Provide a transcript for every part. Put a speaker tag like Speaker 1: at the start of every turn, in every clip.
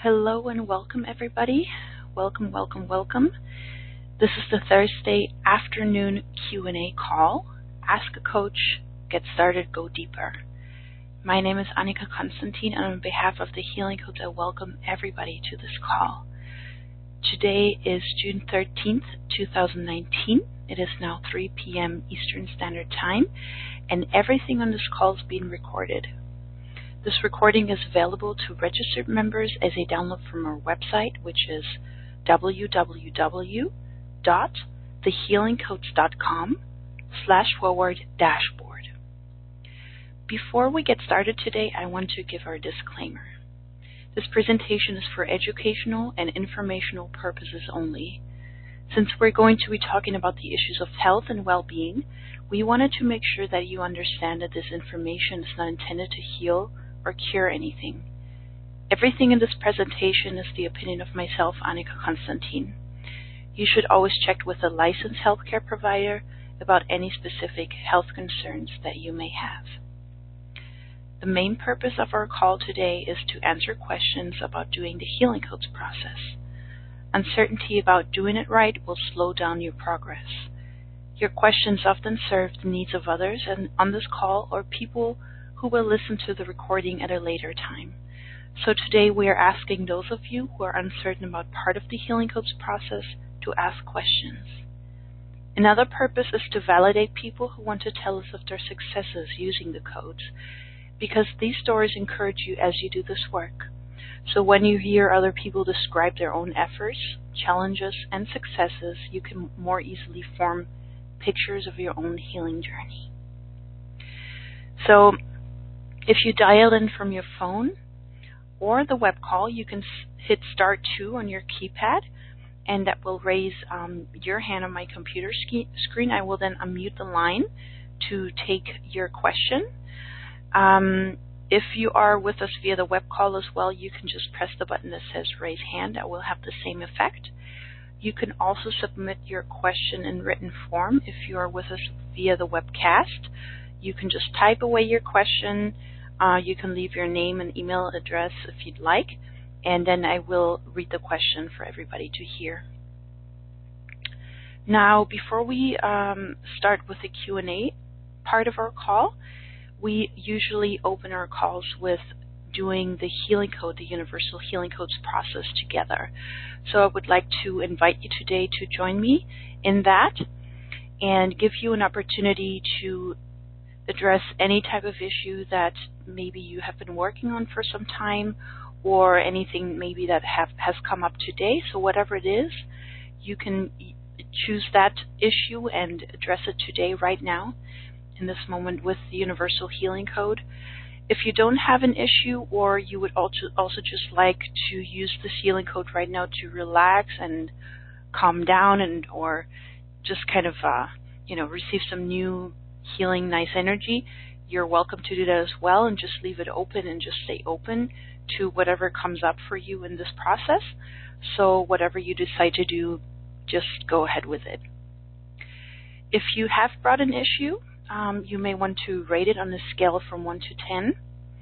Speaker 1: Hello and welcome, everybody. Welcome. This is the Thursday afternoon Q&A call. Ask a coach, get started, go deeper. My name is Annika Konstantin, and on behalf of the Healing Coach, I welcome everybody to this call. Today is June 13th, 2019. It is now 3 p.m. Eastern Standard Time, and everything on this call is being recorded. This recording is available to registered members as a download from our website, which is www.thehealingcoach.com/dashboard. Before we get started today, I want to give our disclaimer. This presentation is for educational and informational purposes only. Since we're going to be talking about the issues of health and well-being, we wanted to make sure that you understand that this information is not intended to heal or cure anything. Everything in this presentation is the opinion of myself, Annika Konstantin. You should always check with a licensed healthcare provider about any specific health concerns that you may have. The main purpose of our call today is to answer questions about doing the Healing Coach process. Uncertainty about doing it right will slow down your progress. Your questions often serve the needs of others and on this call or people who will listen to the recording at a later time. So today we are asking those of you who are uncertain about part of the Healing Coach process to ask questions. Another purpose is to validate people who want to tell us of their successes using the codes, because these stories encourage you as you do this work. So when you hear other people describe their own efforts, challenges, and successes, you can more easily form pictures of your own healing journey. So if you dial in from your phone or the web call, you can hit star 2 on your keypad, and that will raise your hand on my computer screen. I will then unmute the line to take your question. If you are with us via the web call as well, you can just press the button that says raise hand. That will have the same effect. You can also submit your question in written form if you are with us via the webcast. You can just type away your question. You can leave your name and email address if you'd like, and then I will read the question for everybody to hear. Now, before we start with the Q&A part of our call, we usually open our calls with doing the Healing Code, the Universal Healing Codes process together. So I would like to invite you today to join me in that and give you an opportunity to address any type of issue that maybe you have been working on for some time, or anything maybe that has come up today. So whatever it is, you can choose that issue and address it today, right now, in this moment with the Universal Healing Code. If you don't have an issue, or you would also just like to use this Healing Code right now to relax and calm down, and or just kind of receive some new healing, nice energy, you're welcome to do that as well, and just leave it open and just stay open to whatever comes up for you in this process. So whatever you decide to do, just go ahead with it. If you have brought an issue, you may want to rate it on a scale from 1 to 10.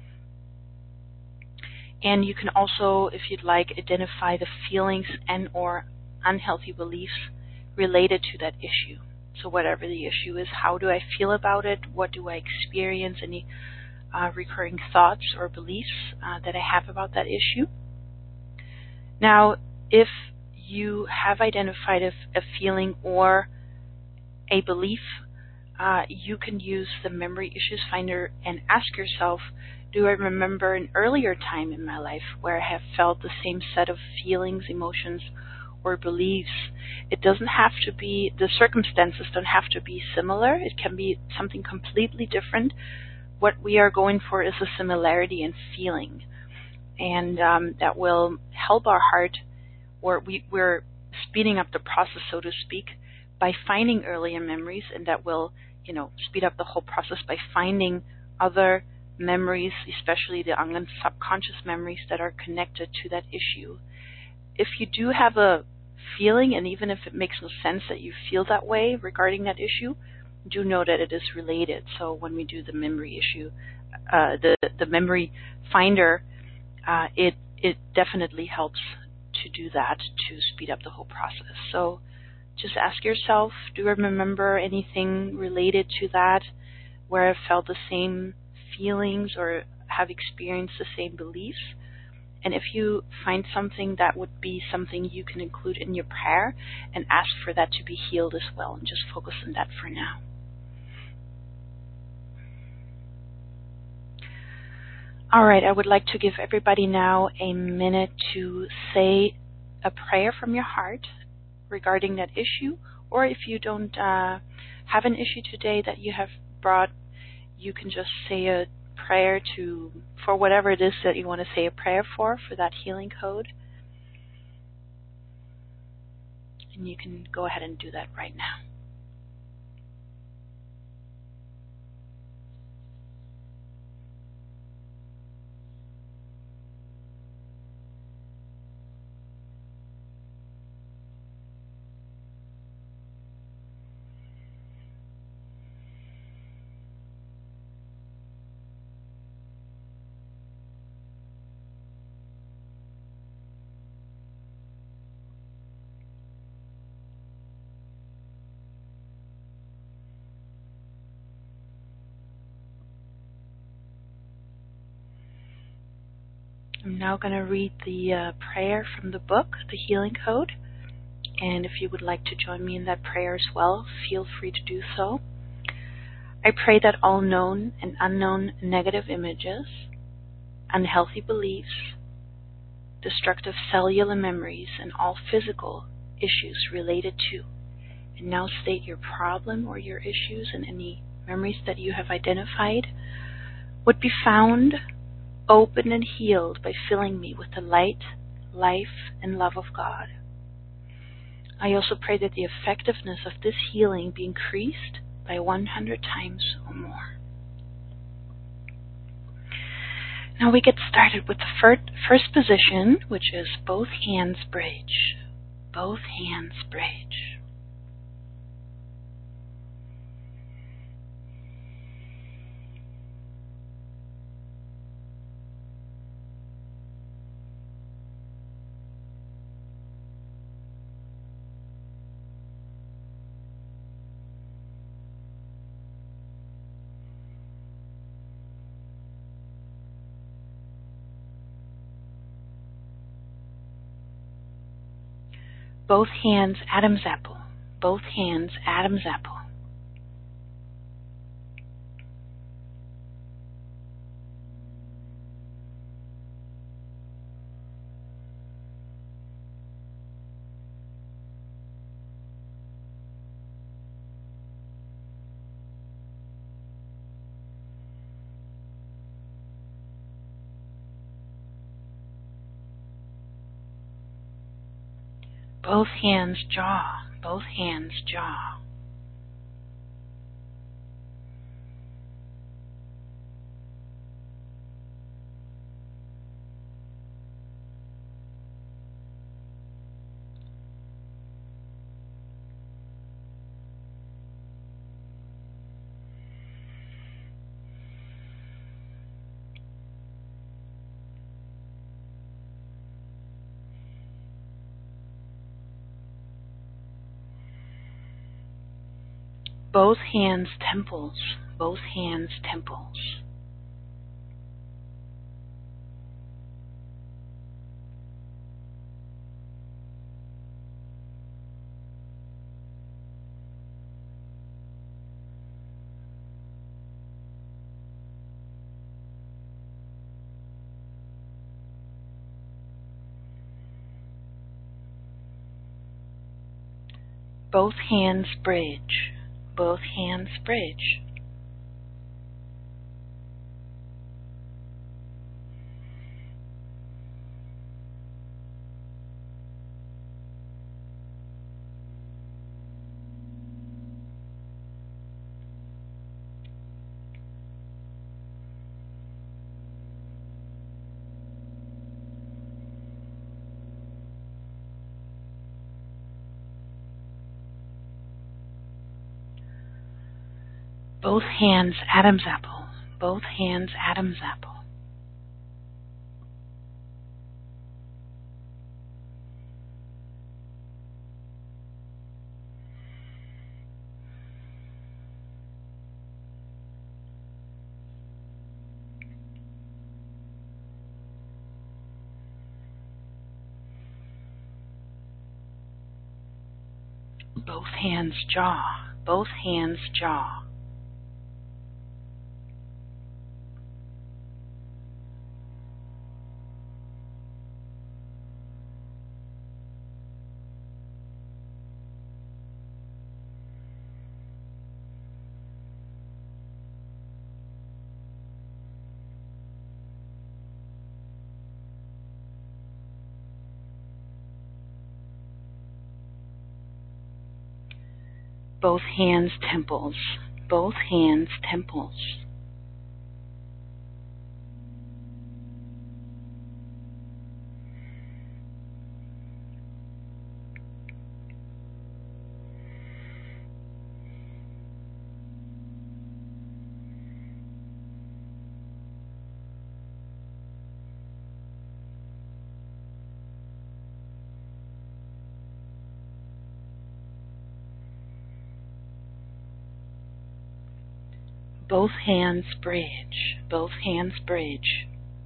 Speaker 1: And you can also, if you'd like, identify the feelings and or unhealthy beliefs related to that issue. So whatever the issue is, how do I feel about it? What do I experience? Any recurring thoughts or beliefs that I have about that issue? Now, if you have identified a feeling or a belief, you can use the Memory Issues Finder and ask yourself, do I remember an earlier time in my life where I have felt the same set of feelings, emotions, or beliefs? It doesn't have to be, the circumstances don't have to be similar. It can be something completely different. What we are going for is a similarity in feeling, and that will help our heart, or we're speeding up the process, so to speak, by finding earlier memories, and that will speed up the whole process by finding other memories, especially the subconscious memories that are connected to that issue. If you do have a feeling, and even if it makes no sense that you feel that way regarding that issue, do know that it is related. So when we do the memory issue, the memory finder, it it definitely helps to do that to speed up the whole process. So just ask yourself, do I remember anything related to that where I've felt the same feelings or have experienced the same beliefs? And if you find something, that would be something you can include in your prayer and ask for that to be healed as well, and just focus on that for now. All right, I would like to give everybody now a minute to say a prayer from your heart regarding that issue, or if you don't have an issue today that you have brought, you can just say a prayer for whatever it is that you want to say a prayer for that healing code. And you can go ahead and do that right now. I'm now going to read the prayer from the book, The Healing Code. And if you would like to join me in that prayer as well, feel free to do so. I pray that all known and unknown negative images, unhealthy beliefs, destructive cellular memories, and all physical issues related to, and now state your problem or your issues and any memories that you have identified, would be found, opened, and healed by filling me with the light, life, and love of God. I also pray that the effectiveness of this healing be increased by 100 times or more. Now we get started with the first position, which is both hands bridge. Both hands bridge. Both hands Adam's apple. Both hands Adam's apple. Both hands jaw. Both hands jaw. Both hands temples. Both hands temples. Both hands bridge. Both hands bridge. Both hands Adam's apple. Both hands Adam's apple. Both hands, jaw. Both hands, jaw. Both hands, temples. Both hands, temples. Both hands, bridge. Both hands, bridge.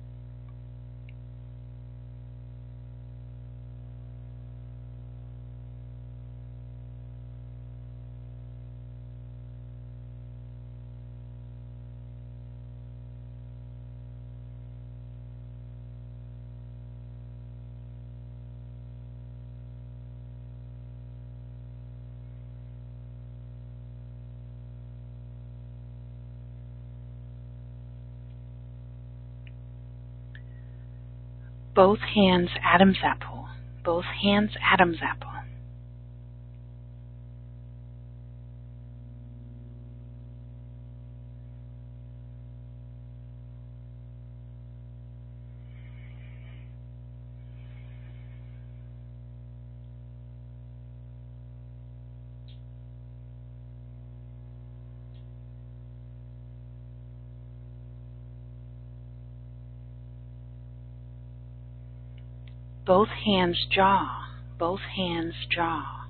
Speaker 1: Both hands, Adam's apple. Both hands, Adam's apple. Both hands, jaw. Both hands, jaw.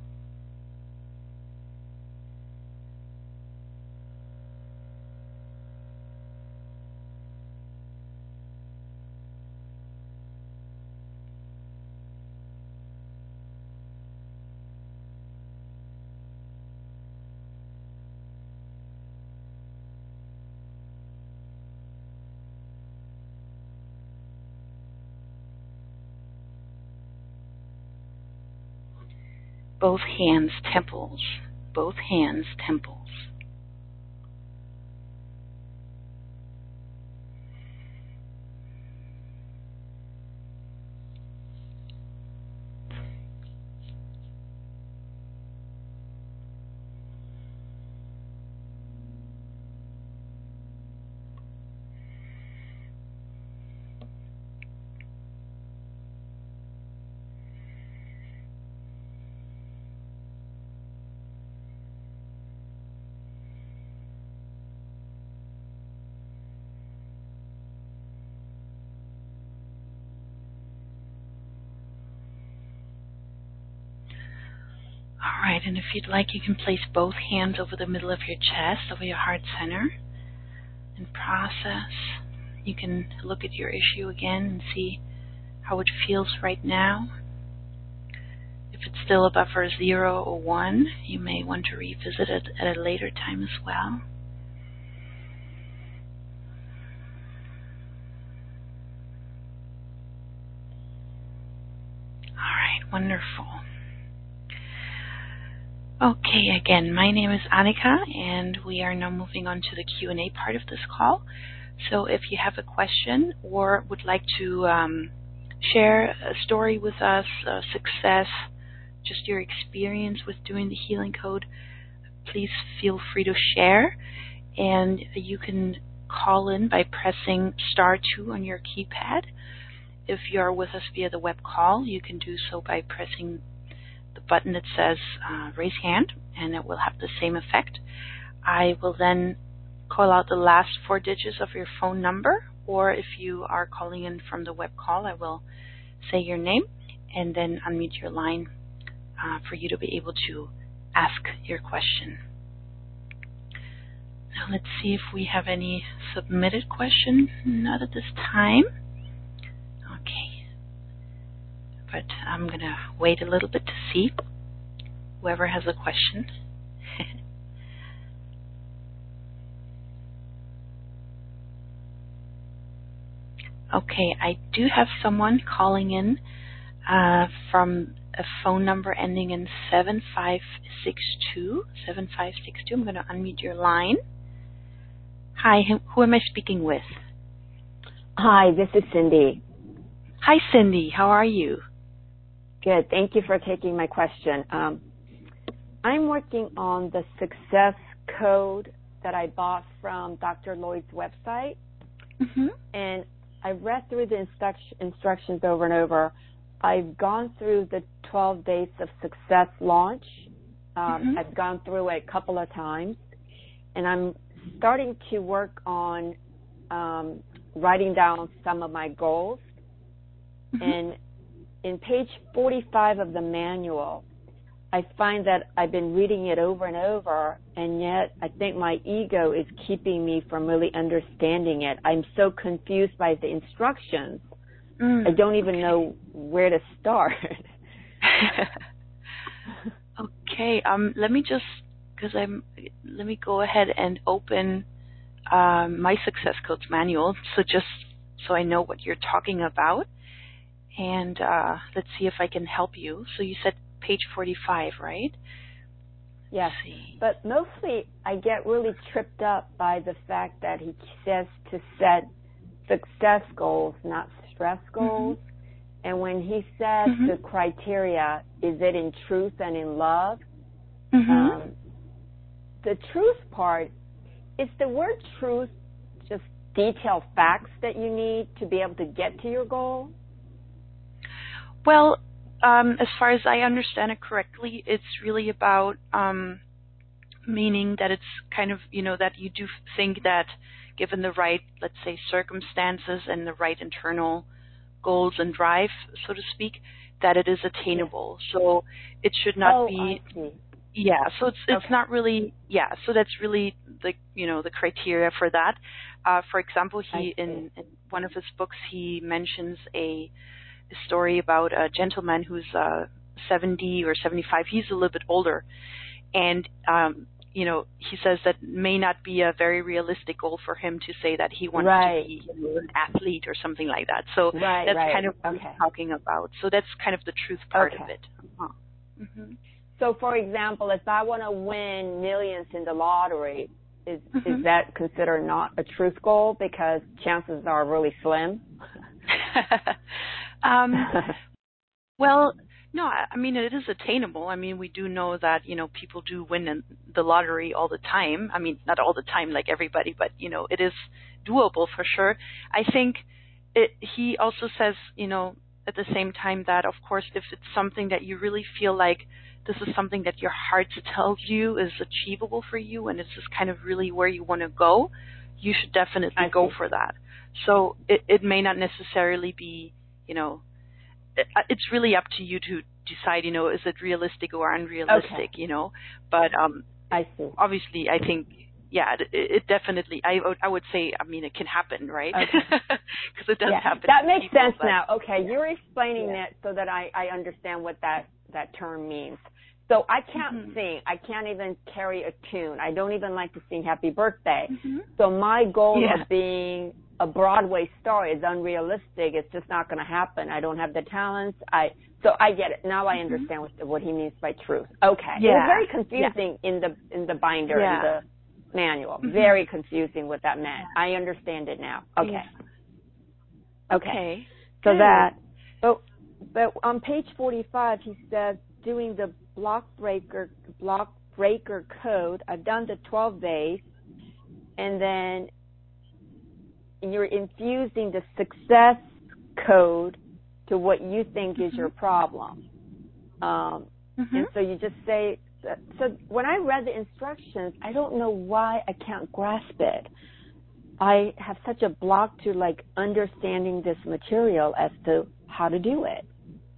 Speaker 1: Both hands, temples. Both hands, temples. Alright, and if you'd like, you can place both hands over the middle of your chest, over your heart center, and process. You can look at your issue again and see how it feels right now. If it's still above or 0 or 1, you may want to revisit it at a later time as well. Alright, wonderful. Okay, again, my name is Annika, and we are now moving on to the Q&A part of this call. So if you have a question or would like to share a story with us, a success, just your experience with doing the healing code, please feel free to share. And you can call in by pressing *2 on your keypad. If you are with us via the web call, you can do so by pressing the button that says raise hand, and it will have the same effect. I will then call out the last 4 digits of your phone number, or if you are calling in from the web call, I will say your name and then unmute your line for you to be able to ask your question. Now let's see if we have any submitted questions. Not at this time. Okay. But I'm going to wait a little bit to see whoever has a question. Okay, I do have someone calling in from a phone number ending in 7562. 7562. I'm going to unmute your line. Hi, who am I speaking with?
Speaker 2: Hi, this is Cindy.
Speaker 1: Hi, Cindy. How are you?
Speaker 2: Good. Thank you for taking my question. I'm working on the success code that I bought from Dr. Lloyd's website.
Speaker 1: Mm-hmm.
Speaker 2: And I read through the instructions over and over. I've gone through the 12 Days of Success launch. I've gone through it a couple of times. And I'm starting to work on writing down some of my goals.
Speaker 1: Mm-hmm.
Speaker 2: And in page 45 of the manual, I find that I've been reading it over and over, and yet I think my ego is keeping me from really understanding it. I'm so confused by the instructions. I don't even know where to start.
Speaker 1: Okay. Let me go ahead and open my Success Codes manual, just so I know what you're talking about. And let's see if I can help you. So you said page 45, right?
Speaker 2: Yes, but mostly I get really tripped up by the fact that he says to set success goals, not stress goals. Mm-hmm. And when he says the criteria, is it in truth and in love? Mm-hmm. The truth part, is the word truth just detailed facts that you need to be able to get to your goal?
Speaker 1: Well, as far as I understand it correctly, it's really about meaning that it's kind of, that you do think that given the right, let's say, circumstances and the right internal goals and drive, so to speak, that it is attainable. Yes. So it should not be.
Speaker 2: I see.
Speaker 1: Yeah, so it's not really. Yeah, so that's really the the criteria for that. For example, in one of his books he mentions a story about a gentleman who's 70 or 75. He's a little bit older, and he says that may not be a very realistic goal for him to say that he wants to be an athlete or something like that. So that's kind of what he's talking about. So that's kind of the truth part of it. Mm-hmm.
Speaker 2: So, for example, if I want to win millions in the lottery, is that considered not a truth goal because chances are really slim?
Speaker 1: Well, no, I mean, it is attainable. I mean, we do know that, people do win the lottery all the time. I mean, not all the time like everybody, but, it is doable for sure. I think he also says, at the same time that, of course, if it's something that you really feel like this is something that your heart tells you is achievable for you and it's just kind of really where you want to go, you should definitely go for that. So it may not necessarily be, it's really up to you to decide, is it realistic or unrealistic, But
Speaker 2: I see.
Speaker 1: Obviously, I think, it definitely, I would say, I mean, it can happen, right? Because it does happen.
Speaker 2: That makes sense now. Okay, you're explaining it so that I understand what that term means. So I can't sing. I can't even carry a tune. I don't even like to sing Happy Birthday. So my goal of being a Broadway star is unrealistic. It's just not going to happen. I don't have the talents. So I get it. Now I understand what he means by truth. Okay. It was very confusing in the binder, in the manual. Very confusing what that meant. I understand it now. Okay. Okay. So but on page 45, he says, doing the block breaker code, I've done the 12 days, and then you're infusing the success code to what you think is your problem. And so you just say, so when I read the instructions, I don't know why I can't grasp it. I have such a block to understanding this material as to how to do it.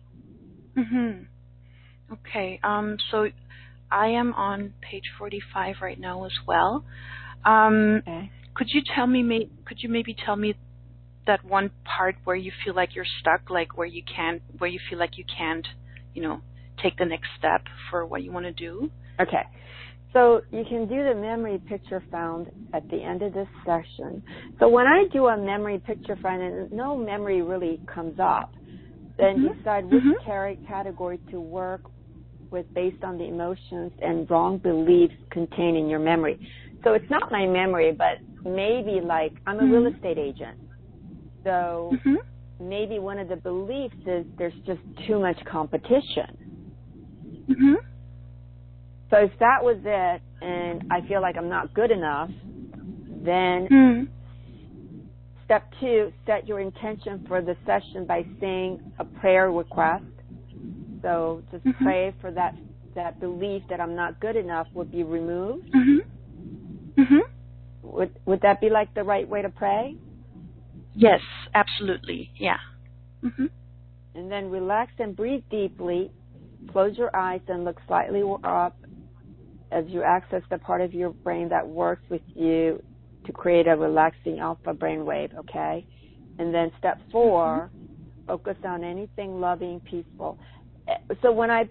Speaker 1: Okay. So I am on page 45 right now as well. Could you maybe tell me that one part where you feel like you're stuck, like where you feel like you can't, take the next step for what you want to do.
Speaker 2: Okay. So you can do the memory picture found at the end of this session. So when I do a memory picture find and no memory really comes up, then you decide which category to work with based on the emotions and wrong beliefs contained in your memory. So it's not my memory, but maybe like I'm a real estate agent. So maybe one of the beliefs is there's just too much competition. So if that was it and I feel like I'm not good enough, then step 2, set your intention for the session by saying a prayer request. So just pray for that belief that I'm not good enough would be removed. Would that be like the right way to pray?
Speaker 1: Yes, absolutely. Yeah.
Speaker 2: And then relax and breathe deeply. Close your eyes and look slightly up as you access the part of your brain that works with you to create a relaxing alpha brainwave, okay? And then step 4, focus on anything loving, peaceful. So when I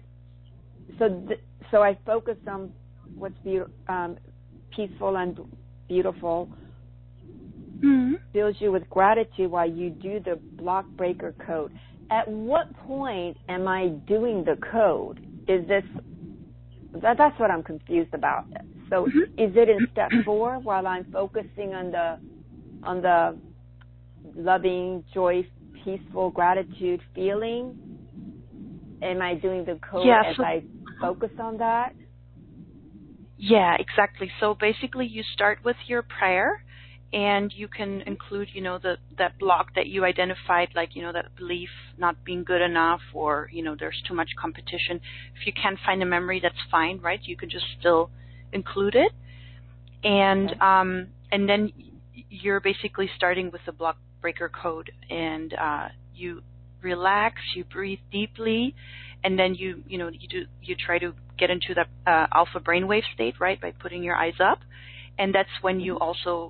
Speaker 2: focus on what's peaceful and beautiful, fills you with gratitude while you do the block breaker code. At what point am I doing the code? That's what I'm confused about. So is it in step 4 while I'm focusing on the loving, joy, peaceful gratitude feeling? Am I doing the code as I focus on that?
Speaker 1: Yeah, exactly. So basically you start with your prayer, and you can include, that block that you identified, like, that belief not being good enough, or, there's too much competition. If you can't find a memory, that's fine, right? You can just still include it. And then you're basically starting with the block breaker code, and you relax, you breathe deeply, and then you try to get into that alpha brainwave state, right, by putting your eyes up. And that's when you also,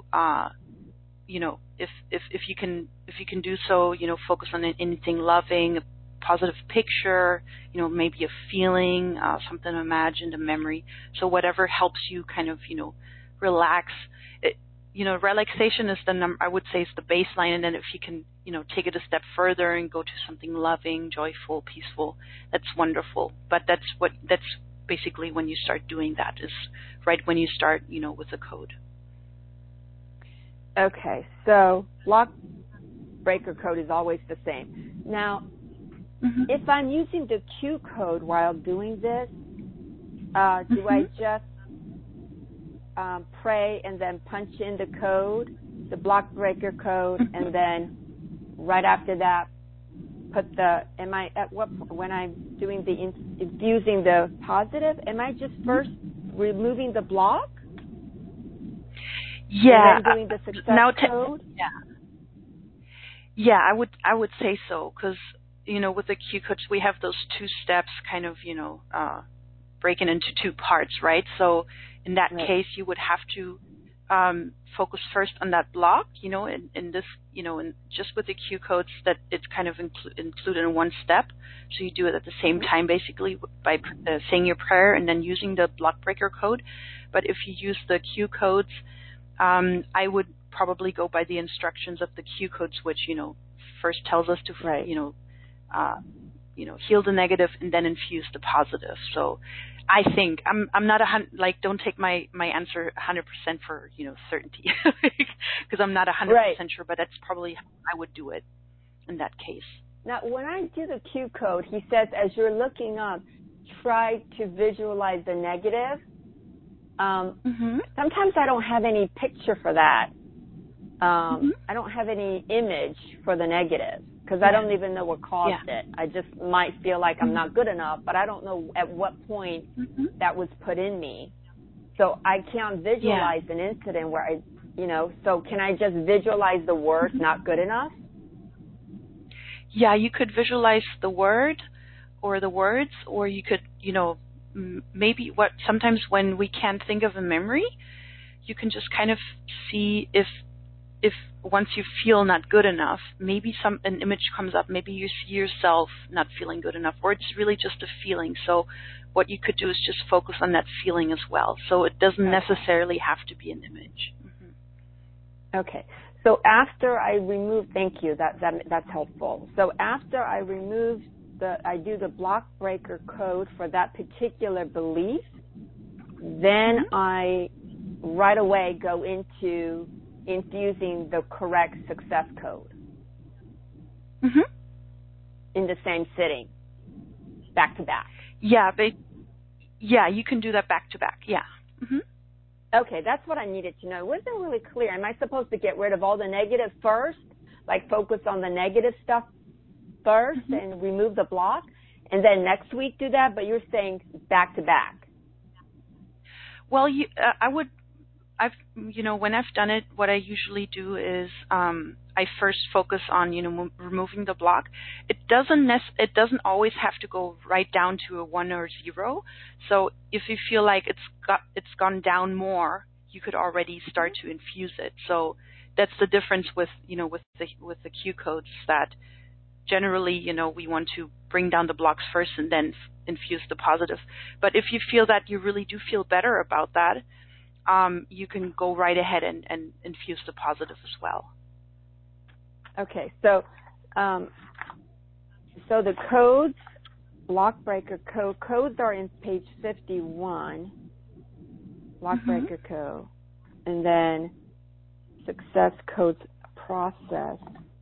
Speaker 1: if you can do so, focus on anything loving, a positive picture, maybe a feeling, something imagined, a memory. So whatever helps you kind of, relax. Relaxation is I would say is the baseline, and then if you can, take it a step further and go to something loving, joyful, peaceful, that's wonderful. But that's basically when you start doing that, is right when you start, with the code.
Speaker 2: Okay, so block breaker code is always the same. Now, if I'm using the Q code while doing this, do I just pray and then punch in the code, the block breaker code, and then right after that when I'm doing the infusing the positive, am I just first removing the block?
Speaker 1: Yeah.
Speaker 2: And then doing the success code?
Speaker 1: Yeah, I would say so, because, with the Q codes, we have those 2 steps kind of, breaking into 2 parts, right? So in that case, you would have to focus first on that block, in this, and just with the Q codes, that it's kind of included in 1 step. So you do it at the same time, basically, by saying your prayer and then using the block breaker code. But if you use the Q codes, I would probably go by the instructions of the Q codes, which, first tells us to, heal the negative and then infuse the positive. So I think I'm not don't take my answer 100% for, certainty, because I'm not 100% sure, but that's probably how I would do it in that case.
Speaker 2: Now, when I do the Q code, he says, as you're looking up, try to visualize the negative. Sometimes I don't have any picture for that. I don't have any image for the negative, because I don't even know what caused it. I just might feel like I'm not good enough, but I don't know at what point that was put in me. So I can't visualize an incident where so can I just visualize the words not good enough?
Speaker 1: Yeah, you could visualize the word or the words, or you could, maybe sometimes when we can't think of a memory, you can just kind of see if if once you feel not good enough, maybe an image comes up, maybe you see yourself not feeling good enough, or it's really just a feeling. So what you could do is just focus on that feeling as well. So it doesn't necessarily have to be an image.
Speaker 2: Okay. So after I remove, thank you, that's helpful. So after I remove I do the block breaker code for that particular belief, then I right away go into infusing the correct success code in the same sitting, back to back.
Speaker 1: Yeah, you can do that back to back. Yeah.
Speaker 2: Okay, that's what I needed to know. It wasn't really clear. Am I supposed to get rid of all the negative first, like focus on the negative stuff first and remove the block, and then next week do that? But you're saying back to back.
Speaker 1: Well, when I've done it, what I usually do is I first focus on, removing the block. It doesn't always have to go right down to a 1 or 0. So if you feel like it's gone down more, you could already start to infuse it. So that's the difference with the Q codes, that generally, we want to bring down the blocks first and then infuse the positive. But if you feel that you really do feel better about that, you can go right ahead and infuse the positive as well.
Speaker 2: Okay, so the codes, block breaker codes are in page 51, block breaker code, and then success codes process.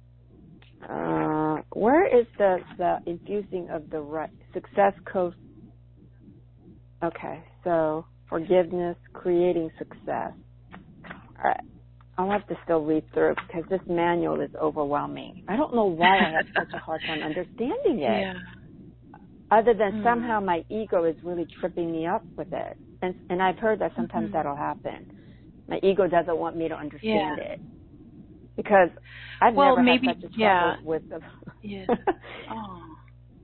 Speaker 2: Where is the infusing of the success code? Okay, so forgiveness, creating success. All right. I'll have to still read through because this manual is overwhelming. I don't know why I have such a hard time understanding it.
Speaker 1: Yeah.
Speaker 2: Other than somehow my ego is really tripping me up with it. And I've heard that sometimes that'll happen. My ego doesn't want me to understand it. Because I've never had such a trouble with the...
Speaker 1: Yeah. Oh.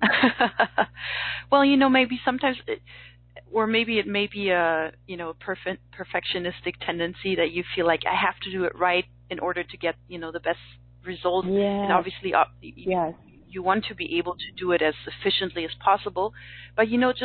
Speaker 1: Well, maybe sometimes... Or maybe it may be a perfectionistic tendency that you feel like I have to do it right in order to get the best results.
Speaker 2: Yes.
Speaker 1: And obviously you want to be able to do it as efficiently as possible, but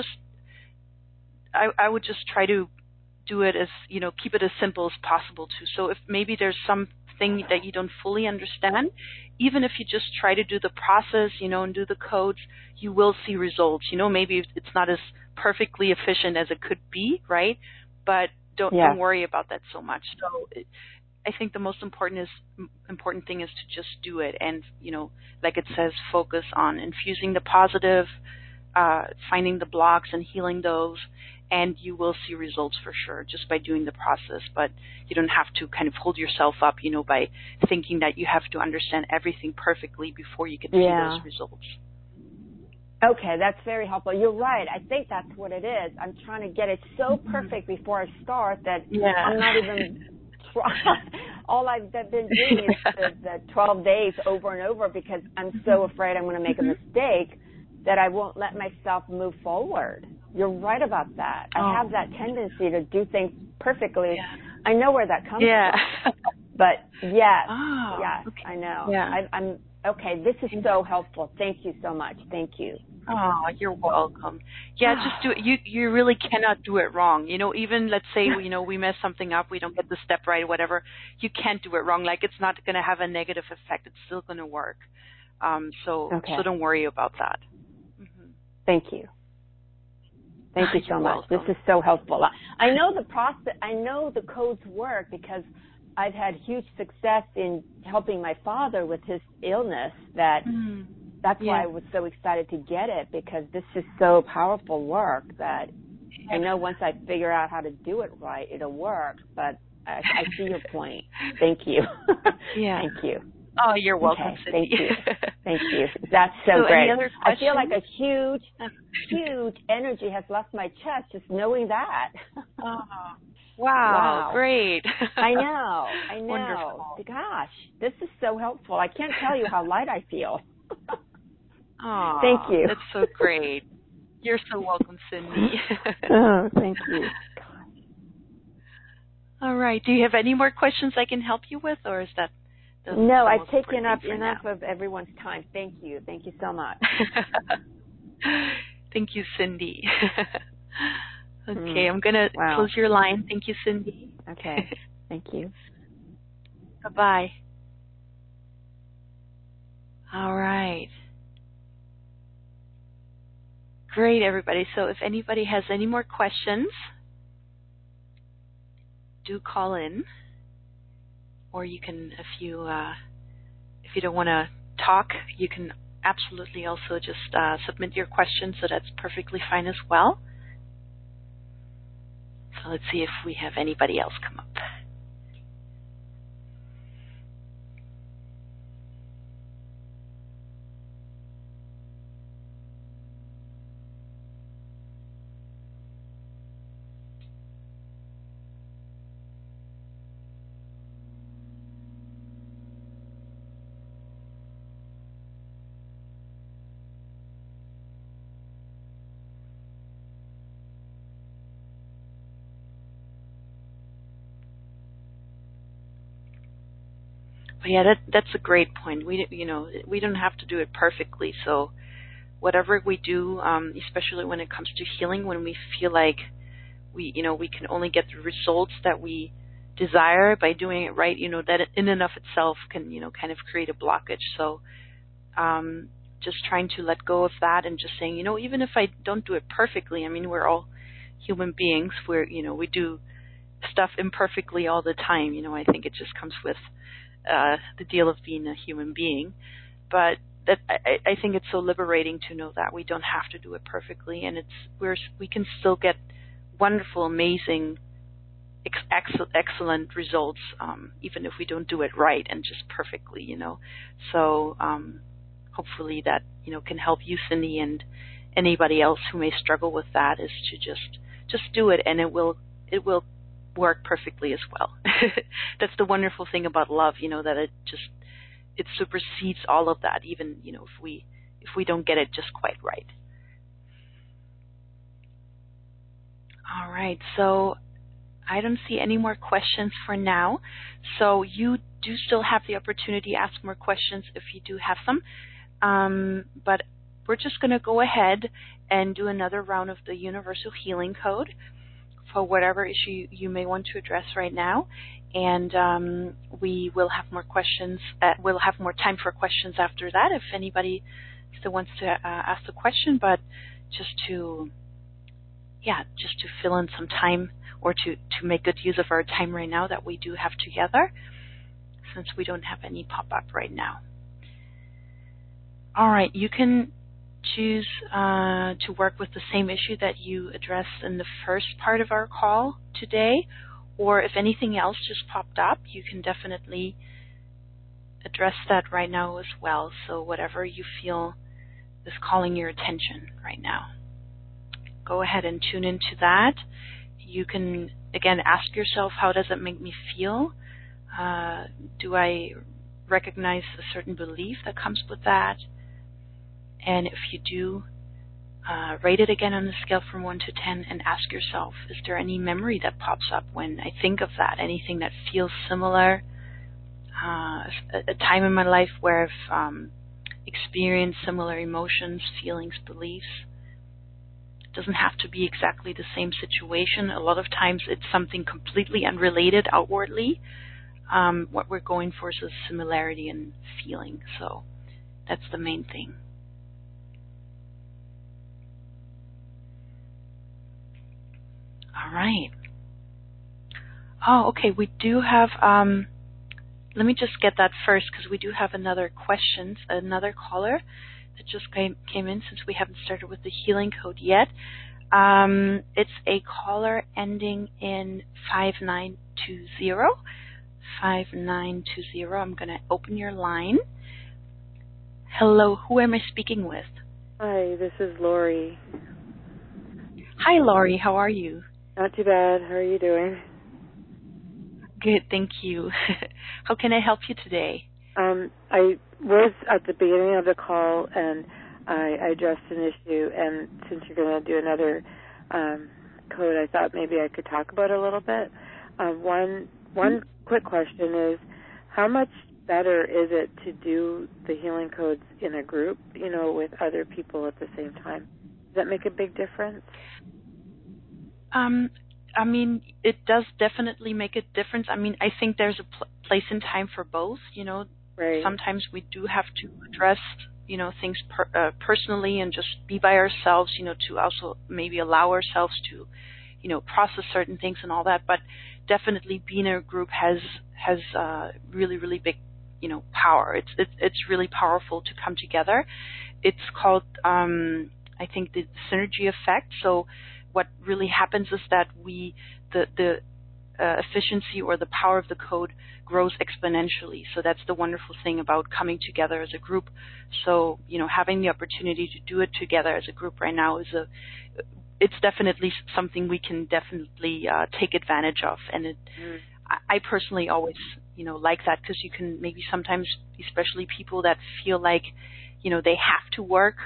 Speaker 1: I would just try to do it as keep it as simple as possible too. So if maybe there's something that you don't fully understand, even if you just try to do the process and do the codes, you will see results. Maybe it's not as perfectly efficient as it could be, right? But don't worry about that so much. So I think the most important thing is to just do it, and like it says, focus on infusing the positive, finding the blocks and healing those, and you will see results for sure just by doing the process. But you don't have to kind of hold yourself up, by thinking that you have to understand everything perfectly before you can see those results.
Speaker 2: Okay, that's very helpful. You're right. I think that's what it is. I'm trying to get it so perfect before I start that I'm not even trying. All I've been doing is the 12 days over and over because I'm so afraid I'm going to make a mistake that I won't let myself move forward. You're right about that. I have that tendency to do things perfectly. Yeah. I know where that comes from. But yes, okay. I know. Yeah. I'm okay. This is so helpful. Thank you so much. Thank you.
Speaker 1: Oh, you're welcome. Yeah, just do it. You really cannot do it wrong. Even let's say we mess something up, we don't get the step right, whatever. You can't do it wrong. Like it's not going to have a negative effect. It's still going to work. So don't worry about that.
Speaker 2: Thank you. Thank you so much. This is so helpful. I know the process. I know the codes work because I've had huge success in helping my father with his illness. That's why I was so excited to get it, because this is so powerful work that I know once I figure out how to do it right, it'll work. But I see your point. Thank you. Thank you.
Speaker 1: Oh, you're welcome,
Speaker 2: okay, Thank you. Thank you. That's so great. I feel like a huge energy has left my chest just knowing that.
Speaker 1: Wow, great.
Speaker 2: I know.
Speaker 1: Wonderful.
Speaker 2: Gosh, this is so helpful. I can't tell you how light I feel.
Speaker 1: Oh,
Speaker 2: thank you.
Speaker 1: That's so great. You're so welcome, Cindy.
Speaker 2: Oh, thank you.
Speaker 1: All right. Do you have any more questions I can help you with, or is that
Speaker 2: No, I've taken up enough of everyone's time. Thank you. Thank you so much.
Speaker 1: Thank you, Cindy. Okay, I'm going to close your line. Thank you, Cindy.
Speaker 2: Okay. Thank you.
Speaker 1: Bye-bye. All right. Great, everybody. So if anybody has any more questions, do call in. Or you can, if you don't want to talk, you can absolutely also just submit your questions, so that's perfectly fine as well. So let's see if we have anybody else come up. But yeah, that's a great point. We don't have to do it perfectly. So whatever we do, especially when it comes to healing, when we feel like we can only get the results that we desire by doing it right, that in and of itself can kind of create a blockage. So just trying to let go of that and just saying, even if I don't do it perfectly, I mean, we're all human beings. We do stuff imperfectly all the time. I think it just comes with the deal of being a human being. But that I think it's so liberating to know that we don't have to do it perfectly, and we can still get wonderful, amazing, excellent results, even if we don't do it right and just perfectly. So hopefully that can help you, Cindy, and anybody else who may struggle with that, is to just do it, and it will work perfectly as well. That's the wonderful thing about love, that it supersedes all of that, even if we don't get it just quite right. All right, so I don't see any more questions for now. So you do still have the opportunity to ask more questions if you do have some. But we're just going to go ahead and do another round of the Universal Healing Code for whatever issue you may want to address right now. And we will have more questions. We'll have more time for questions after that if anybody still wants to ask the question. But just to fill in some time, or to make good use of our time right now that we do have together, since we don't have any pop-up right now. All right, you can choose to work with the same issue that you addressed in the first part of our call today, or if anything else just popped up, you can definitely address that right now as well. So whatever you feel is calling your attention right now, go ahead and tune into that. You can, again, ask yourself, how does it make me feel? Do I recognize a certain belief that comes with that? And if you do, rate it again on the scale from 1 to 10 and ask yourself, is there any memory that pops up when I think of that? Anything that feels similar? A time in my life where I've experienced similar emotions, feelings, beliefs. It doesn't have to be exactly the same situation. A lot of times it's something completely unrelated outwardly. What we're going for is a similarity in feeling. So that's the main thing. All right. Oh, okay. We do have, let me just get that first, because we do have another caller that just came in, since we haven't started with the healing code yet. It's a caller ending in 5920. 5920. I'm going to open your line. Hello, who am I speaking with?
Speaker 3: Hi, this is Lori.
Speaker 1: Hi, Lori. How are you?
Speaker 3: Not too bad. How are you doing?
Speaker 1: Good, thank you. How can I help you today?
Speaker 3: I was at the beginning of the call, and I addressed an issue, and since you're going to do another code, I thought maybe I could talk about it a little bit. one quick question is, how much better is it to do the healing codes in a group, with other people at the same time? Does that make a big difference?
Speaker 1: I mean, it does definitely make a difference. I mean, I think there's a place and time for both.
Speaker 3: Right.
Speaker 1: Sometimes we do have to address, things personally and just be by ourselves, to also maybe allow ourselves to, process certain things and all that. But definitely being in a group has really, really big, power. It's really powerful to come together. It's called, I think, the synergy effect. So what really happens is that the efficiency or the power of the code grows exponentially. So that's the wonderful thing about coming together as a group. So, having the opportunity to do it together as a group right now it's definitely something we can definitely take advantage of. And I personally always, like that, because you can maybe sometimes, especially people that feel like, they have to work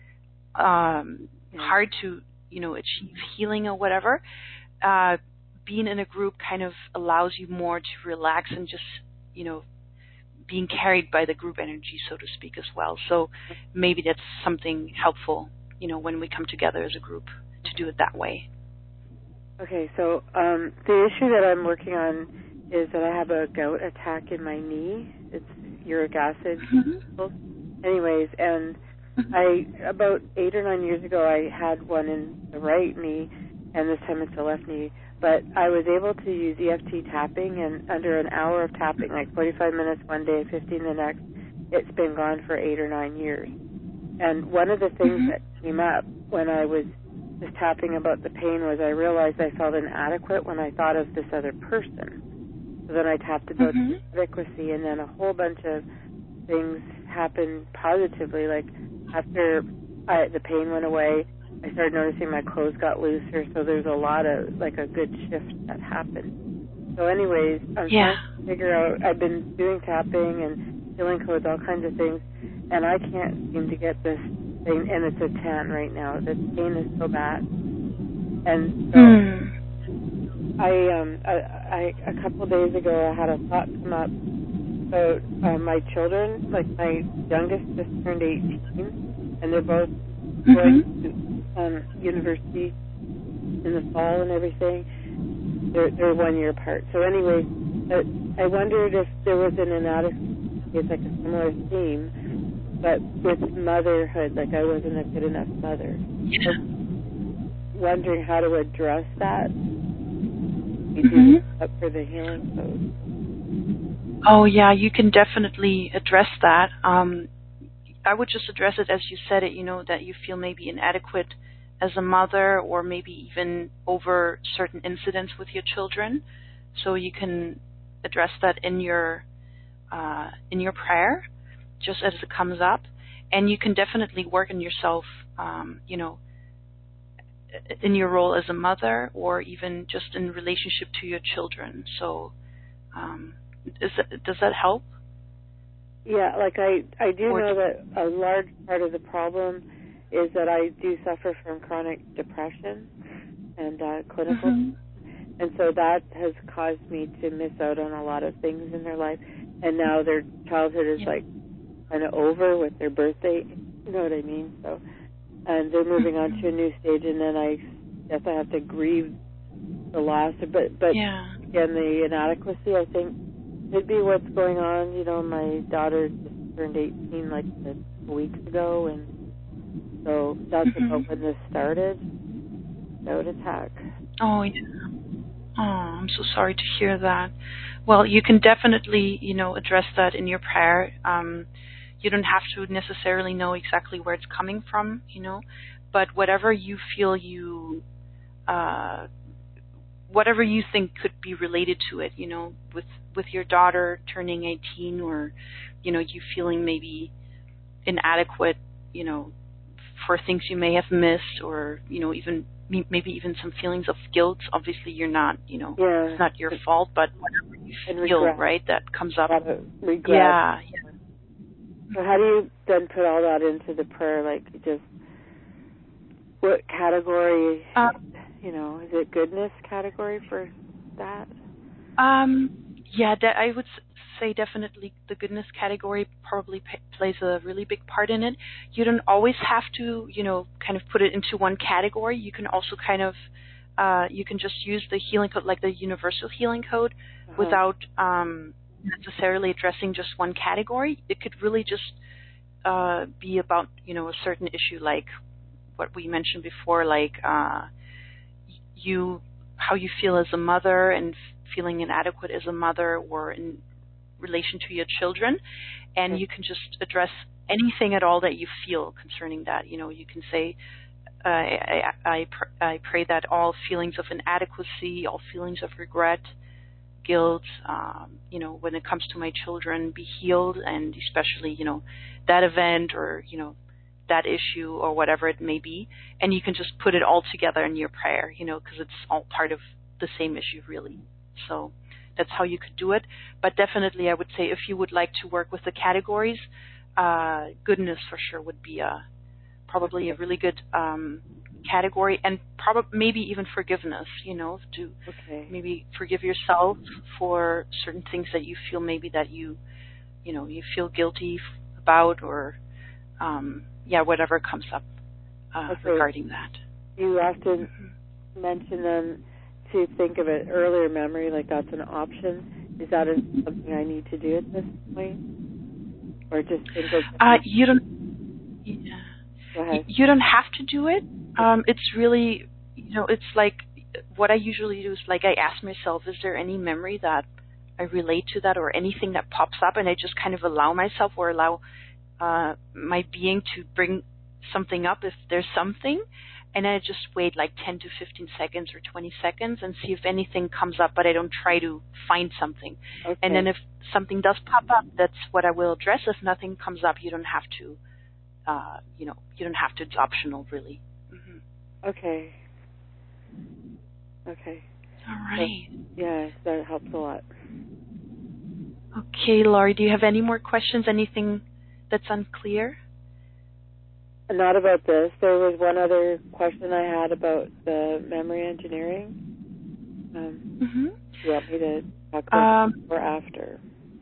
Speaker 1: hard to, achieve healing or whatever, being in a group kind of allows you more to relax and just, being carried by the group energy, so to speak, as well. So maybe that's something helpful, when we come together as a group to do it that way. Okay,
Speaker 3: so the issue that I'm working on is that I have a gout attack in my knee. It's uric acid. Mm-hmm. Anyways, and about 8 or 9 years ago, I had one in the right knee, and this time it's the left knee. But I was able to use EFT tapping, and under an hour of tapping, like 45 minutes one day, 15 the next, it's been gone for 8 or 9 years. And one of the things that came up when I was just tapping about the pain was I realized I felt inadequate when I thought of this other person. So then I tapped about adequacy, and then a whole bunch of things happened positively. Like after the pain went away, I started noticing my clothes got looser, so there's a lot of, like, a good shift that happened. So anyways, I'm trying to figure out, I've been doing tapping and healing codes, all kinds of things, and I can't seem to get this thing, and it's a 10 right now. The pain is so bad. And so I a couple of days ago, I had a thought come up about my children. Like, my youngest just turned 18, and they're both going to university in the fall and everything. They're 1 year apart. So anyway, I wondered if there was an inadequacy. It's like a similar theme, but with motherhood, like I wasn't a good enough mother. Yeah. So wondering how to address that. You do up for the healing code.
Speaker 1: Oh yeah, you can definitely address that. I would just address it as you said it, that you feel maybe inadequate as a mother, or maybe even over certain incidents with your children. So you can address that in your prayer, just as it comes up. And you can definitely work on yourself, in your role as a mother, or even just in relationship to your children. So does that help?
Speaker 3: Yeah, like I do know that a large part of the problem is that I do suffer from chronic depression and clinical. And so that has caused me to miss out on a lot of things in their life. And now their childhood is like kind of over with their birthday. You know what I mean? So, and they're moving on to a new stage, and then I guess I have to grieve the loss. But again, the inadequacy, I think, could be what's going on. My daughter just turned 18 like a week ago, and so that's about when this started, gout attack.
Speaker 1: Oh, yeah. Oh, I'm so sorry to hear that. Well, you can definitely, address that in your prayer. You don't have to necessarily know exactly where it's coming from, but whatever you feel whatever you think could be related to it, with your daughter turning 18, or, you feeling maybe inadequate, for things you may have missed, or, maybe even some feelings of guilt. Obviously, you're not, it's not your fault, but whatever you feel, regret. Right, that comes up.
Speaker 3: Regret.
Speaker 1: Yeah.
Speaker 3: So how do you then put all that into the prayer? Like, just what category, is it goodness category for that?
Speaker 1: Yeah, I would say definitely the goodness category probably plays a really big part in it. You don't always have to, kind of put it into one category. You can also kind of, you can just use the healing code, like the universal healing code, without necessarily addressing just one category. It could really just be about, a certain issue, like what we mentioned before, like how you feel as a mother and feeling inadequate as a mother or in relation to your children, and you can just address anything at all that you feel concerning that. You can say, I pray that all feelings of inadequacy, all feelings of regret, guilt, when it comes to my children, be healed, and especially, that event or, that issue or whatever it may be. And you can just put it all together in your prayer, because it's all part of the same issue, really. So that's how you could do it. But definitely, I would say if you would like to work with the categories, goodness for sure would be probably a really good category, and maybe even forgiveness, to maybe forgive yourself for certain things that you feel maybe that you feel guilty about, or whatever comes up regarding that.
Speaker 3: You often mention them to think of an earlier memory, like that's an option. Is that something I need to do at this point, or just think of?
Speaker 1: You don't.
Speaker 3: Go ahead.
Speaker 1: You don't have to do it. It's really, it's like what I usually do is like I ask myself, is there any memory that I relate to that, or anything that pops up, and I just kind of allow myself or allow my being to bring something up if there's something, and I just wait like 10 to 15 seconds or 20 seconds and see if anything comes up, but I don't try to find something.
Speaker 3: Okay.
Speaker 1: And then if something does pop up, that's what I will address. If nothing comes up, you don't have to, you don't have to, it's optional, really. Mm-hmm.
Speaker 3: Okay.
Speaker 1: All right.
Speaker 3: Yeah, that helps a lot.
Speaker 1: Okay, Laurie, do you have any more questions? Anything that's unclear?
Speaker 3: Not about this. There was one other question I had about the memory engineering. Do you want me to talk about it or after?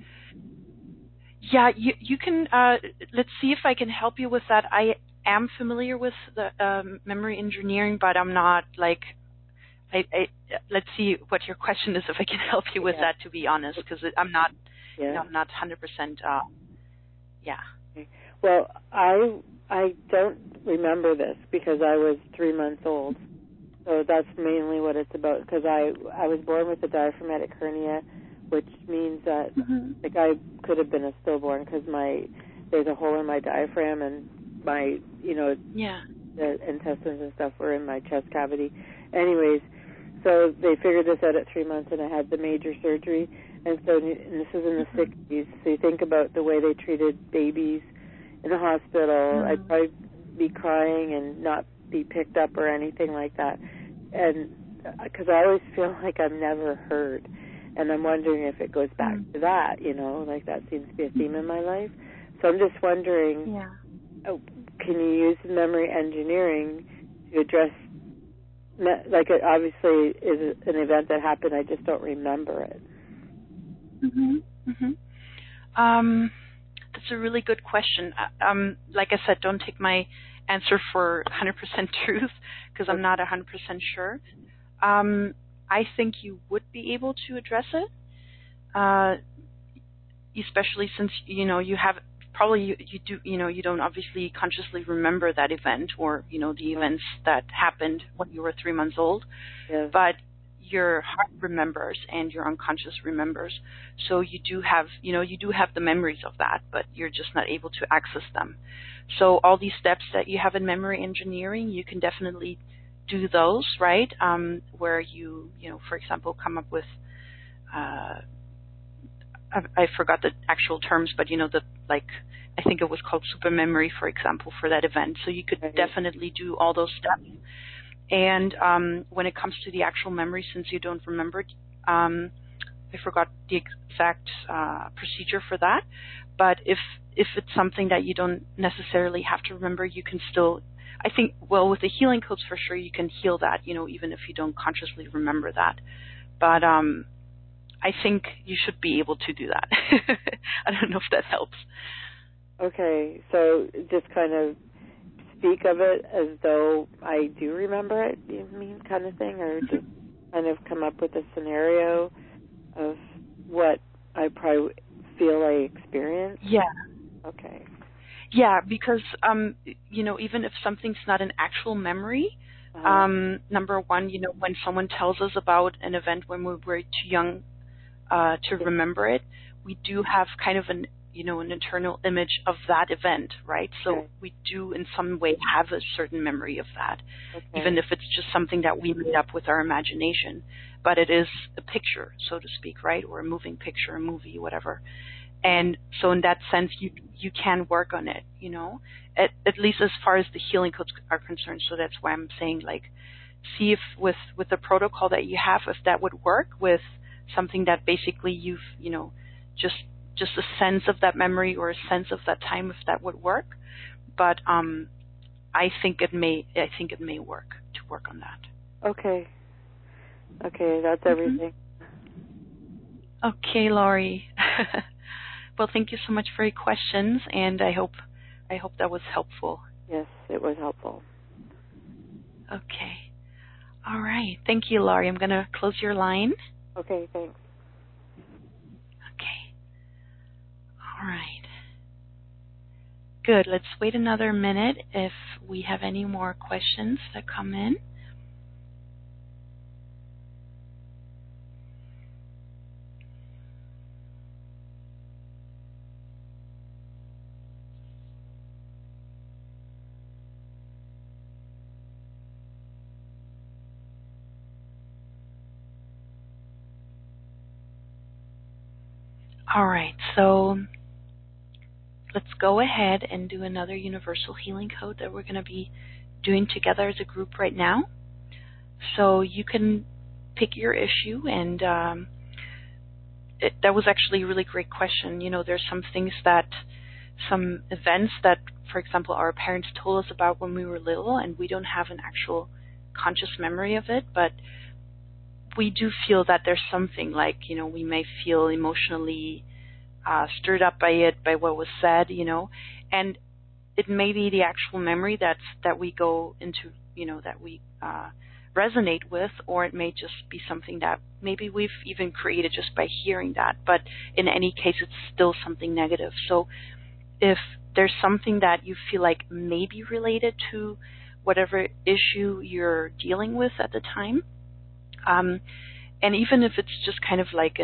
Speaker 1: Yeah, you can. Let's see if I can help you with that. I am familiar with the memory engineering, but I'm not like. Let's see what your question is, if I can help you with that. To be honest, because I'm not. I'm not 100%. Yeah.
Speaker 3: Okay. Well, I don't remember this because I was 3 months old, so that's mainly what it's about. Because I was born with a diaphragmatic hernia, which means that like I could have been a stillborn because there's a hole in my diaphragm, and my the intestines and stuff were in my chest cavity. Anyways, so they figured this out at 3 months, and I had the major surgery. And so, and this is in the 60s, so you think about the way they treated babies in the hospital. I'd probably be crying and not be picked up or anything like that. And because I always feel like I'm never heard. And I'm wondering if it goes back to that, like that seems to be a theme in my life. So I'm just wondering, can you use memory engineering to address, like it obviously is an event that happened, I just don't remember it.
Speaker 1: That's a really good question. Like I said, don't take my answer for 100% truth, because I'm not 100% sure. I think you would be able to address it, especially since you have probably you don't obviously consciously remember that event or the events that happened when you were 3 months old, but your heart remembers and your unconscious remembers. So you do have the memories of that, but you're just not able to access them. So all these steps that you have in memory engineering, you can definitely do those, right? Where you for example, come up with I forgot the actual terms, but I think it was called super memory, for example, for that event. So you could definitely do all those steps. And when it comes to the actual memory, since you don't remember it, I forgot the exact procedure for that. But if it's something that you don't necessarily have to remember, you can still, I think, with the healing codes for sure, you can heal that, even if you don't consciously remember that. But I think you should be able to do that. I don't know if that helps.
Speaker 3: Okay, so just kind of speak of it as though I do remember it, you mean, kind of thing, or just kind of come up with a scenario of what I probably feel I experienced?
Speaker 1: Yeah.
Speaker 3: Okay.
Speaker 1: Yeah, because, even if something's not an actual memory, number one, when someone tells us about an event when we were too young to remember it, we do have kind of an internal image of that event, right? So we do in some way have a certain memory of that, even if it's just something that we made up with our imagination. But it is a picture, so to speak, right? Or a moving picture, a movie, whatever. And so in that sense, you can work on it, at least as far as the healing codes are concerned. So that's why I'm saying, like, see if with the protocol that you have, if that would work with something that basically you've, just a sense of that memory or a sense of that time, if that would work. But I think it may work to work on that.
Speaker 3: Okay, that's everything.
Speaker 1: Okay, Laurie. Well, thank you so much for your questions, and I hope that was helpful.
Speaker 3: Yes, it was helpful.
Speaker 1: Okay. All right. Thank you, Laurie. I'm going to close your line.
Speaker 3: Okay, thanks.
Speaker 1: Okay. All right. Good. Let's wait another minute if we have any more questions that come in. All right, so let's go ahead and do another universal healing code that we're going to be doing together as a group right now. So you can pick your issue, and that was actually a really great question. There's some events that, for example, our parents told us about when we were little, and we don't have an actual conscious memory of it, but we do feel that there's something, like, we may feel emotionally stirred up by it, by what was said, and it may be the actual memory that we go into, that we resonate with, or it may just be something that maybe we've even created just by hearing that. But in any case, it's still something negative. So if there's something that you feel like may be related to whatever issue you're dealing with at the time, and even if it's just kind of like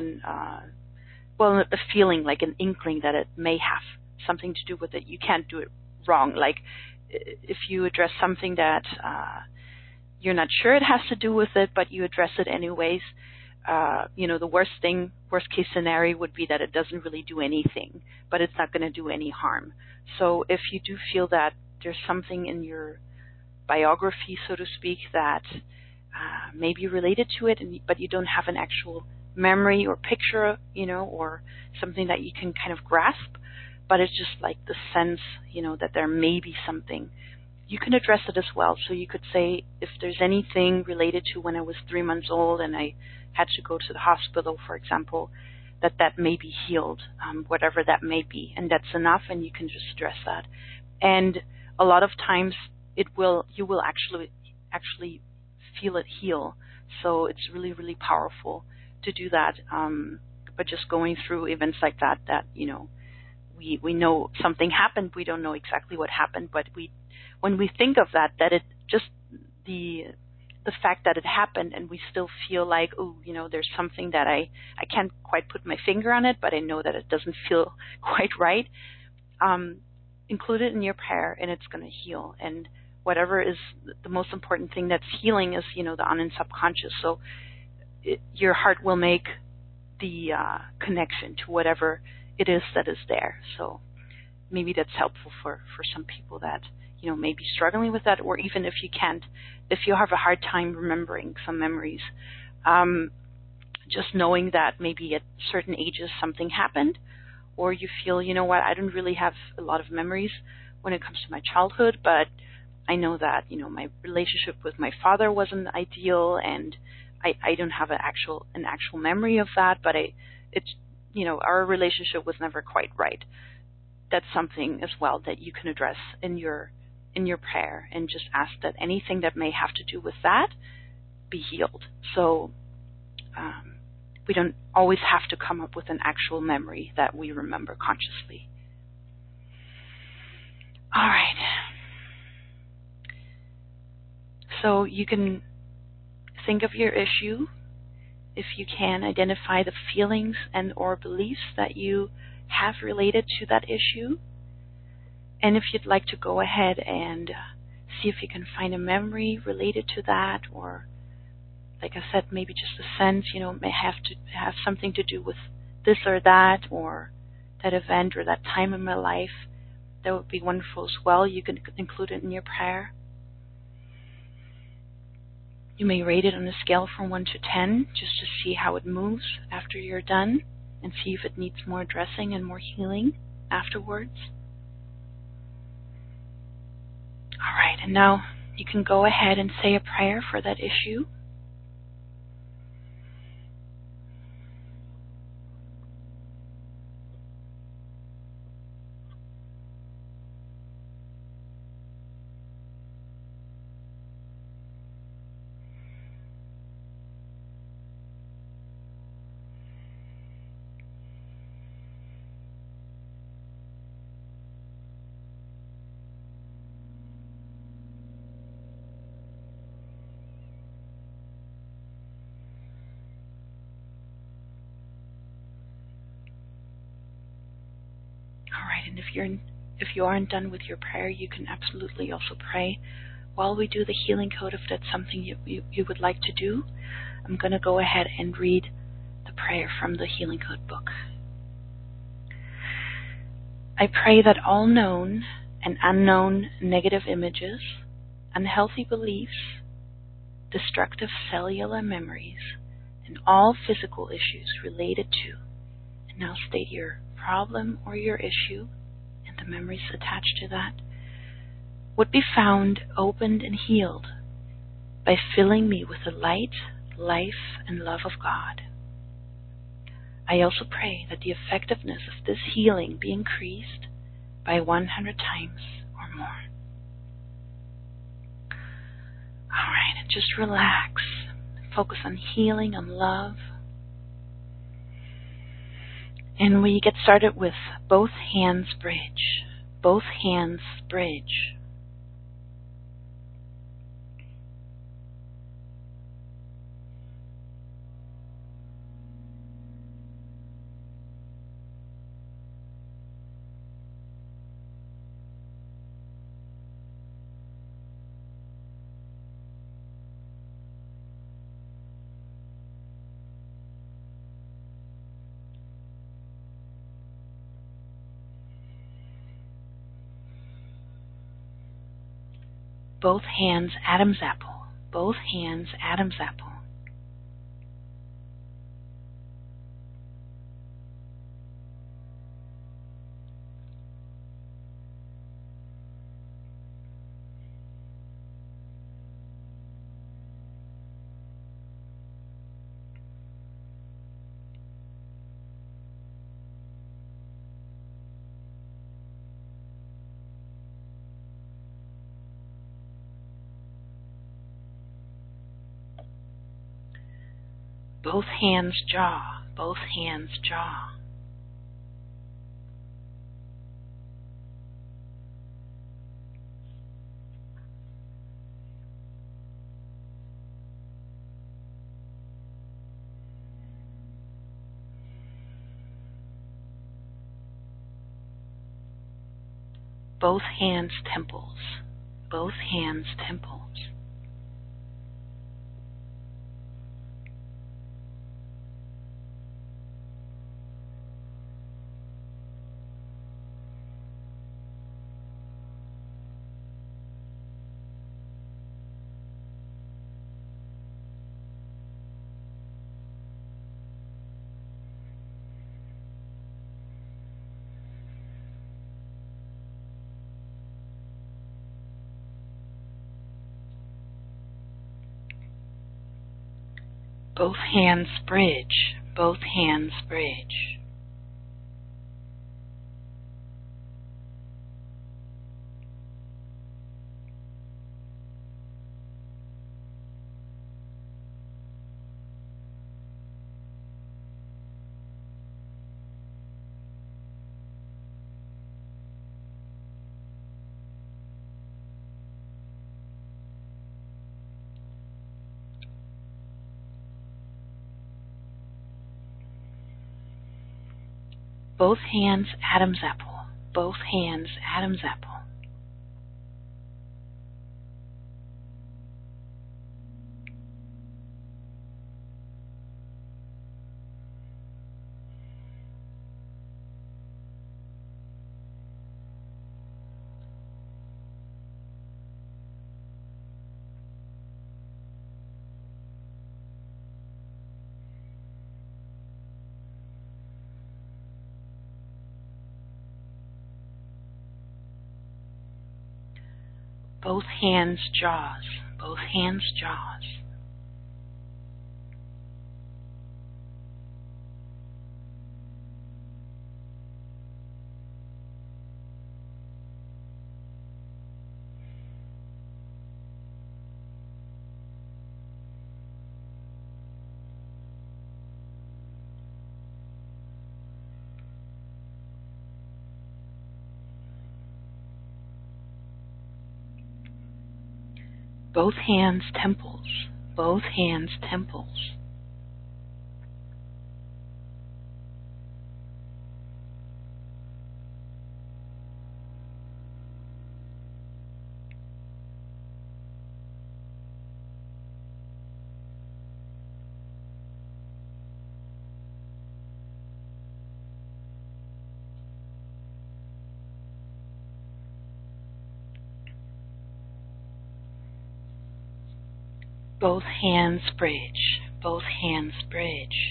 Speaker 1: a feeling, like an inkling that it may have something to do with it, you can't do it wrong. Like, if you address something that you're not sure it has to do with it, but you address it anyways, the worst case scenario would be that it doesn't really do anything, but it's not going to do any harm. So if you do feel that there's something in your biography, so to speak, that may be related to it, but you don't have an actual memory or picture, or something that you can kind of grasp, but it's just like the sense, that there may be something, you can address it as well. So you could say, if there's anything related to when I was 3 months old and I had to go to the hospital, for example, that may be healed, whatever that may be, and that's enough, and you can just address that. And a lot of times you will actually feel it heal. So it's really, really powerful to do that. But just going through events like that we know something happened. We don't know exactly what happened, but when we think of that it just the fact that it happened, and we still feel like, there's something that I can't quite put my finger on it, but I know that it doesn't feel quite right. Include it in your prayer, and it's going to heal. And whatever is the most important thing that's healing is, the un and subconscious. So your heart will make the connection to whatever it is that is there. So maybe that's helpful for some people that, may be struggling with that, or even if you have a hard time remembering some memories, just knowing that maybe at certain ages something happened, or you feel, I don't really have a lot of memories when it comes to my childhood, but I know that, my relationship with my father wasn't ideal, and I don't have an actual memory of that, but it's, our relationship was never quite right. That's something as well that you can address in your prayer, and just ask that anything that may have to do with that be healed. So we don't always have to come up with an actual memory that we remember consciously. All right. So you can think of your issue. If you can, identify the feelings and or beliefs that you have related to that issue. And if you'd like to go ahead and see if you can find a memory related to that, or like I said, maybe just a sense, may have something to do with this or that, or that event or that time in my life, that would be wonderful as well. You can include it in your prayer. You may rate it on a scale from 1 to 10, just to see how it moves after you're done, and see if it needs more addressing and more healing afterwards. All right, and now you can go ahead and say a prayer for that issue. All right, and if you aren't done with your prayer, you can absolutely also pray while we do the healing code. If that's something you would like to do, I'm going to go ahead and read the prayer from the Healing Code book. I pray that all known and unknown negative images, unhealthy beliefs, destructive cellular memories, and all physical issues related to, and now state your problem or your issue and the memories attached to that, would be found, opened, and healed by filling me with the light, life, and love of God. I also pray that the effectiveness of this healing be increased by 100 times or more. All right, and just relax. Focus on healing, on love. And we get started with both hands bridge. Both hands bridge. Both hands Adam's apple. Both hands Adam's apple. Both hands jaw. Both hands jaw. Both hands temples. Both hands temples. Both hands bridge. Both hands bridge. Both hands Adam's apple. Both hands Adam's apple. Both hands jaws. Both hands jaws. Both hands temples. Both hands temples. Both hands bridge. Both hands bridge.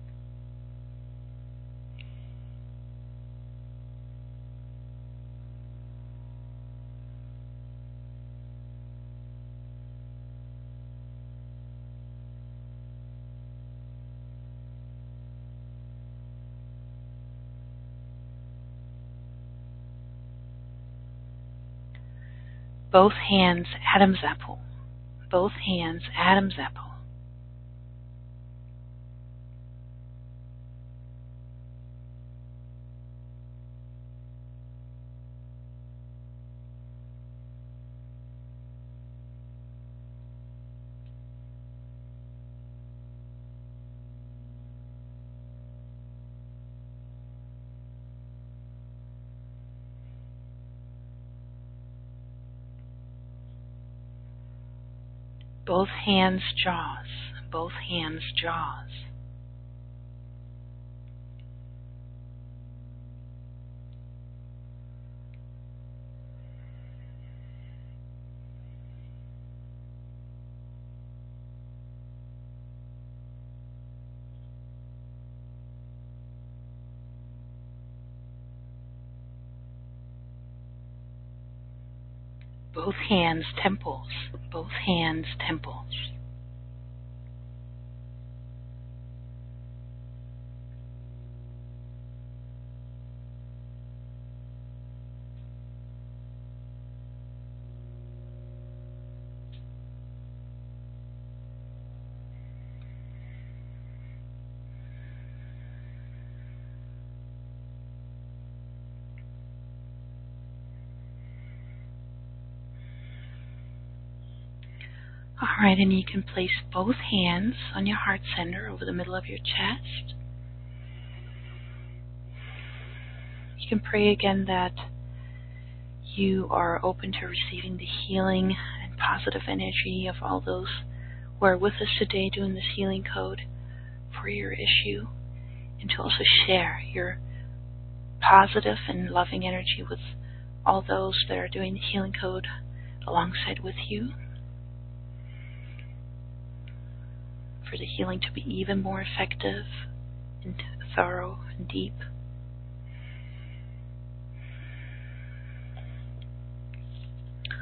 Speaker 1: Both hands Adam's apple. Both hands Adam's apple. Both hands jaws. Both hands jaws. Both hands temples. Both hands temples. Alright, and you can place both hands on your heart center over the middle of your chest. You can pray again that you are open to receiving the healing and positive energy of all those who are with us today doing this healing code for your issue, and to also share your positive and loving energy with all those that are doing the healing code alongside with you, for the healing to be even more effective and thorough and deep.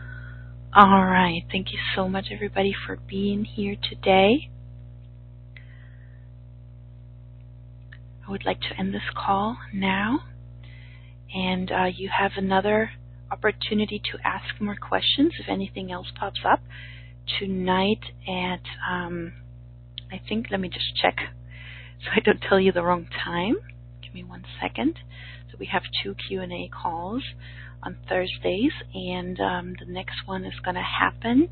Speaker 1: All right, thank you so much everybody for being here today. I would like to end this call now. And you have another opportunity to ask more questions if anything else pops up tonight at, I think, let me just check so I don't tell you the wrong time. Give me 1 second. So we have 2 Q&A calls on Thursdays, and the next one is going to happen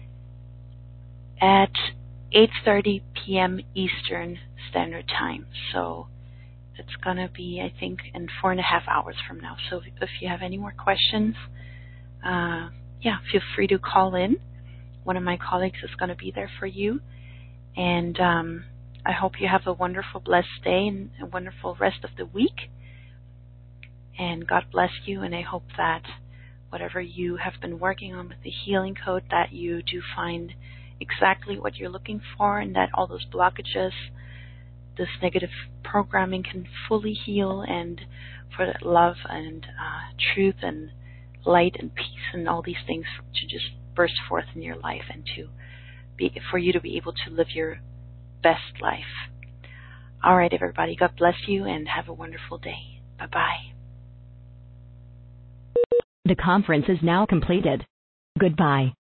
Speaker 1: at 8:30 p.m. Eastern Standard Time. So it's going to be, I think, in 4.5 hours from now. So if you have any more questions, feel free to call in. One of my colleagues is going to be there for you. And I hope you have a wonderful, blessed day and a wonderful rest of the week. And God bless you. And I hope that whatever you have been working on with the healing code, that you do find exactly what you're looking for, and that all those blockages, this negative programming, can fully heal, and for that love and truth and light and peace and all these things to just burst forth in your life, and for you to be able to live your best life. All right, everybody. God bless you and have a wonderful day. Bye-bye.
Speaker 4: The conference is now completed. Goodbye.